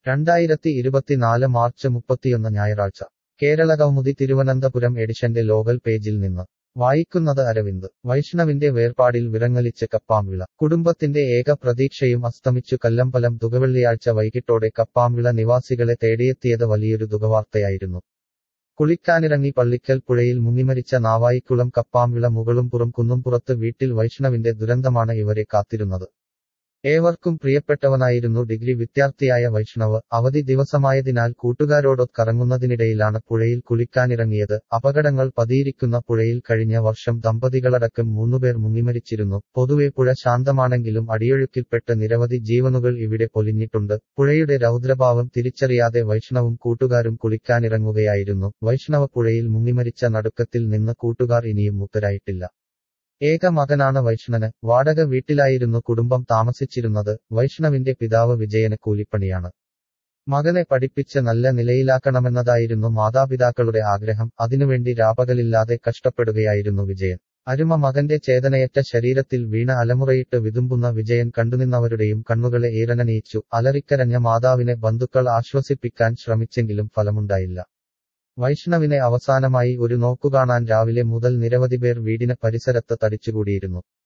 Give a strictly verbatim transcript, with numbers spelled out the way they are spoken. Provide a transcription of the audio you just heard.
രണ്ടായിരത്തി ഇരുപത്തിനാല് മാർച്ച് മുപ്പത്തിയൊന്ന് ഞായറാഴ്ച കേരള കൗമുദി തിരുവനന്തപുരം എഡിഷന്റെ ലോകൽ പേജിൽ നിന്ന് വായിക്കുന്നത് അരവിന്ദ്. വൈഷ്ണവിന്റെ വേർപാടിൽ വിറങ്ങലിച്ച് കപ്പാംവിള. കുടുംബത്തിന്റെ ഏക പ്രതീക്ഷയും അസ്തമിച്ചു. കല്ലമ്പലം തുകവെള്ളിയാഴ്ച വൈകിട്ടോടെ കപ്പാംവിള നിവാസികളെ തേടിയെത്തിയത് വലിയൊരു ദുഃഖവാർത്തയായിരുന്നു. കുളിക്കാനിറങ്ങി പള്ളിക്കൽ പുഴയിൽ മുങ്ങിമരിച്ച നാവായിക്കുളം കപ്പാംവിള മുകളുംപുറം കുന്നുംപുറത്ത് വീട്ടിൽ വൈഷ്ണവിന്റെ ദുരന്തമാണ് ഇവരെ കാത്തിരുന്നത്. ഏവർക്കും പ്രിയപ്പെട്ടവനായിരുന്നു ഡിഗ്രി വിദ്യാർത്ഥിയായ വൈഷ്ണവ്. അവധി ദിവസമായതിനാൽ കൂട്ടുകാരോടൊത്ത് പുഴയിൽ കുളിക്കാനിറങ്ങിയത്. അപകടങ്ങൾ പതിയിരിക്കുന്ന പുഴയിൽ കഴിഞ്ഞ വർഷം ദമ്പതികളടക്കം മൂന്നുപേർ മുങ്ങിമരിച്ചിരുന്നു. പൊതുവെ പുഴ ശാന്തമാണെങ്കിലും അടിയൊഴുക്കിൽപ്പെട്ട് നിരവധി ജീവനുകൾ ഇവിടെ പൊലിഞ്ഞിട്ടുണ്ട്. പുഴയുടെ രൗദ്രഭാവം തിരിച്ചറിയാതെ വൈഷ്ണവും കൂട്ടുകാരും കുളിക്കാനിറങ്ങുകയായിരുന്നു. വൈഷ്ണവ പുഴയിൽ മുങ്ങിമരിച്ച നടുക്കത്തിൽ നിന്ന് കൂട്ടുകാർ ഇനിയും മുക്തരായിട്ടില്ല. ഏക മകനാണ് വൈഷ്ണന്. വാടക വീട്ടിലായിരുന്നു കുടുംബം താമസിച്ചിരുന്നത്. വൈഷ്ണവിന്റെ പിതാവ് വിജയന് കൂലിപ്പണിയാണ്. മകനെ പഠിപ്പിച്ച് നല്ല നിലയിലാക്കണമെന്നതായിരുന്നു മാതാപിതാക്കളുടെ ആഗ്രഹം. അതിനുവേണ്ടി രാപകലില്ലാതെ കഷ്ടപ്പെടുകയായിരുന്നു വിജയൻ. അരുമ മകന്റെ ചേതനയറ്റ ശരീരത്തിൽ വീണ അലമുറയിട്ട് വിതുമ്പുന്ന വിജയൻ കണ്ടുനിന്നവരുടെയും കണ്ണുകളെ ഈറനണിയിച്ചു. അലറിക്കരഞ്ഞ മാതാവിനെ ബന്ധുക്കൾ ആശ്വസിപ്പിക്കാൻ ശ്രമിച്ചെങ്കിലും ഫലമുണ്ടായില്ല. വൈഷ്ണവിനെ അവസാനമായി ഒരു നോക്കുകാണാൻ രാവിലെ മുതൽ നിരവധി പേർ വീടിന് പരിസരത്ത് തടിച്ചുകൂടിയിരുന്നു.